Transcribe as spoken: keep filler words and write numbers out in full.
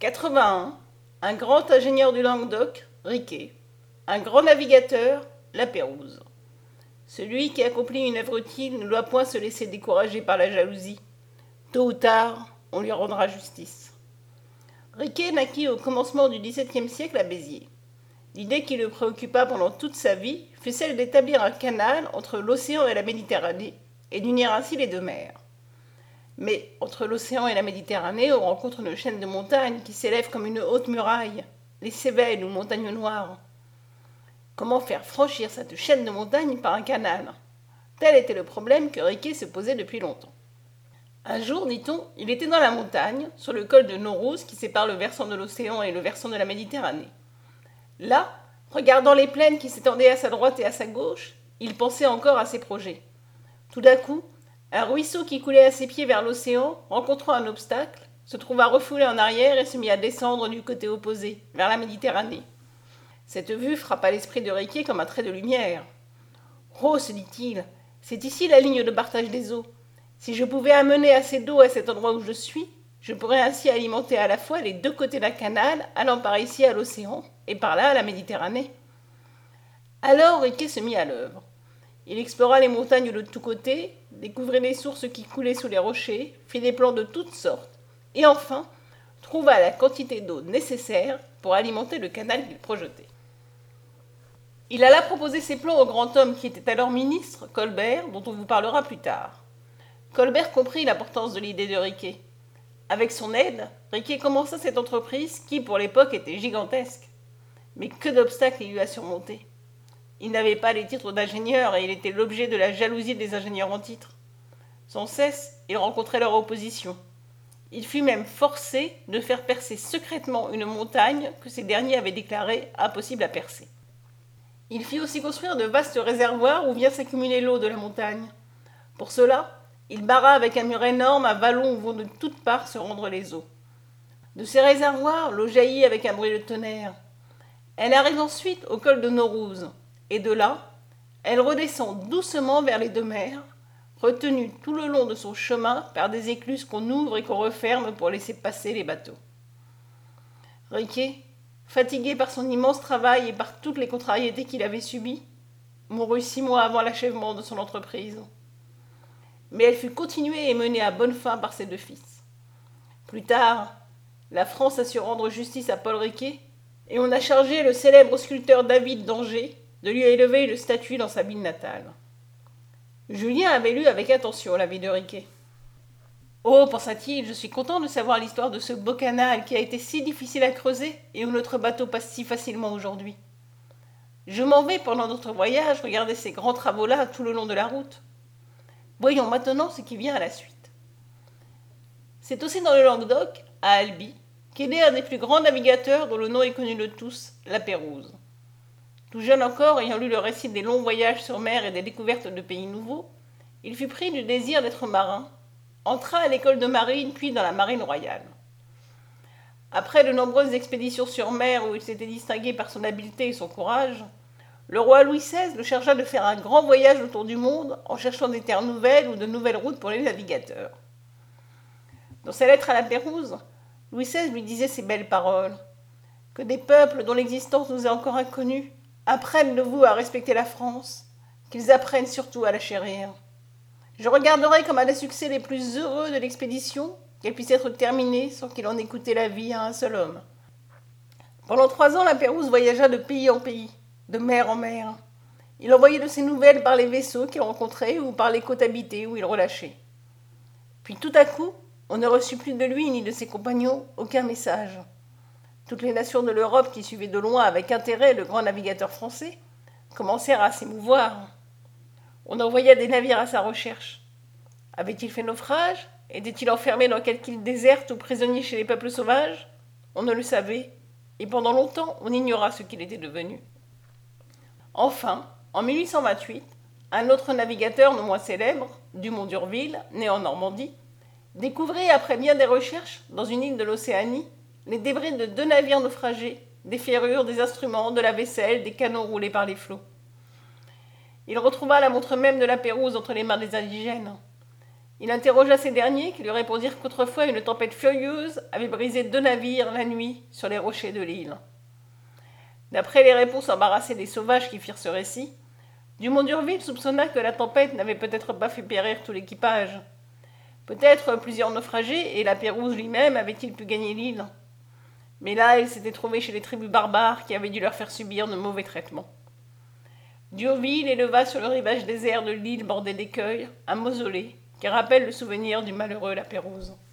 quatre-vingt-un. Un grand ingénieur du Languedoc, Riquet. Un grand navigateur, La Pérouse. Celui qui accomplit une œuvre utile ne doit point se laisser décourager par la jalousie. Tôt ou tard, on lui rendra justice. Riquet naquit au commencement du dix-septième siècle à Béziers. L'idée qui le préoccupa pendant toute sa vie fut celle d'établir un canal entre l'océan et la Méditerranée et d'unir ainsi les deux mers. Mais entre l'océan et la Méditerranée, on rencontre une chaîne de montagnes qui s'élève comme une haute muraille, les Cévennes ou montagnes noires. Comment faire franchir cette chaîne de montagnes par un canal? Tel était le problème que Riquet se posait depuis longtemps. Un jour, dit-on, il était dans la montagne, sur le col de Naurouse qui sépare le versant de l'océan et le versant de la Méditerranée. Là, regardant les plaines qui s'étendaient à sa droite et à sa gauche, il pensait encore à ses projets. Tout d'un coup, un ruisseau qui coulait à ses pieds vers l'océan, rencontrant un obstacle, se trouva refoulé en arrière et se mit à descendre du côté opposé, vers la Méditerranée. Cette vue frappa l'esprit de Riquet comme un trait de lumière. « Oh, se dit-il, c'est ici la ligne de partage des eaux. Si je pouvais amener assez d'eau à cet endroit où je suis, je pourrais ainsi alimenter à la fois les deux côtés d'un canal allant par ici à l'océan et par là à la Méditerranée. » Alors Riquet se mit à l'œuvre. Il explora les montagnes de tous côtés, découvrit les sources qui coulaient sous les rochers, fit des plans de toutes sortes, et enfin trouva la quantité d'eau nécessaire pour alimenter le canal qu'il projetait. Il alla proposer ses plans au grand homme qui était alors ministre, Colbert, dont on vous parlera plus tard. Colbert comprit l'importance de l'idée de Riquet. Avec son aide, Riquet commença cette entreprise qui, pour l'époque, était gigantesque. Mais que d'obstacles il eut à surmonter. Il n'avait pas les titres d'ingénieur et il était l'objet de la jalousie des ingénieurs en titre. Sans cesse, il rencontrait leur opposition. Il fut même forcé de faire percer secrètement une montagne que ces derniers avaient déclarée impossible à percer. Il fit aussi construire de vastes réservoirs où vient s'accumuler l'eau de la montagne. Pour cela, il barra avec un mur énorme un vallon où vont de toutes parts se rendre les eaux. De ces réservoirs, l'eau jaillit avec un bruit de tonnerre. Elle arrive ensuite au col de Naurouse, et de là, elle redescend doucement vers les deux mers, retenue tout le long de son chemin par des écluses qu'on ouvre et qu'on referme pour laisser passer les bateaux. Riquet, fatigué par son immense travail et par toutes les contrariétés qu'il avait subies, mourut six mois avant l'achèvement de son entreprise. Mais elle fut continuée et menée à bonne fin par ses deux fils. Plus tard, la France a su rendre justice à Paul Riquet, et on a chargé le célèbre sculpteur David d'Angers de lui élever une statue dans sa ville natale. Julien avait lu avec attention la vie de Riquet. « Oh, pensa-t-il, je suis content de savoir l'histoire de ce beau canal qui a été si difficile à creuser et où notre bateau passe si facilement aujourd'hui. Je m'en vais pendant notre voyage regarder ces grands travaux-là tout le long de la route. Voyons maintenant ce qui vient à la suite. » C'est aussi dans le Languedoc, à Albi, qu'est né un des plus grands navigateurs dont le nom est connu de tous, La Pérouse. Tout jeune encore, ayant lu le récit des longs voyages sur mer et des découvertes de pays nouveaux, il fut pris du désir d'être marin, entra à l'école de marine puis dans la marine royale. Après de nombreuses expéditions sur mer où il s'était distingué par son habileté et son courage, le roi Louis seize le chargea de faire un grand voyage autour du monde en cherchant des terres nouvelles ou de nouvelles routes pour les navigateurs. Dans sa lettre à La Pérouse, Louis seize lui disait ces belles paroles « Que des peuples dont l'existence nous est encore inconnue apprennent de vous à respecter la France, qu'ils apprennent surtout à la chérir. Je regarderai comme un des succès les plus heureux de l'expédition qu'elle puisse être terminée sans qu'il en ait coûté la vie à un seul homme. » Pendant trois ans, La Pérouse voyagea de pays en pays, de mer en mer. Il envoyait de ses nouvelles par les vaisseaux qu'il rencontrait ou par les côtes habitées où il relâchait. Puis tout à coup, on ne reçut plus de lui ni de ses compagnons aucun message. Toutes les nations de l'Europe qui suivaient de loin avec intérêt le grand navigateur français commencèrent à s'émouvoir. On envoya des navires à sa recherche. Avait-il fait naufrage? Était-il enfermé dans quelque île déserte ou prisonnier chez les peuples sauvages? On ne le savait, et pendant longtemps on ignora ce qu'il était devenu. Enfin, en mille huit cent vingt-huit, un autre navigateur non moins célèbre, Dumont d'Urville, né en Normandie, découvrit après bien des recherches, dans une île de l'Océanie, les débris de deux navires naufragés, des ferrures, des instruments, de la vaisselle, des canons roulés par les flots. Il retrouva la montre même de La Pérouse entre les mains des indigènes. Il interrogea ces derniers qui lui répondirent qu'autrefois une tempête furieuse avait brisé deux navires la nuit sur les rochers de l'île. D'après les réponses embarrassées des sauvages qui firent ce récit, Dumont d'Urville soupçonna que la tempête n'avait peut-être pas fait périr tout l'équipage. Peut-être plusieurs naufragés et la Pérouse lui-même avaient-ils pu gagner l'île. Mais là, ils s'étaient trouvés chez les tribus barbares qui avaient dû leur faire subir de mauvais traitements. D'Urville éleva sur le rivage désert de l'île bordée d'écueils un mausolée qui rappelle le souvenir du malheureux La Pérouse.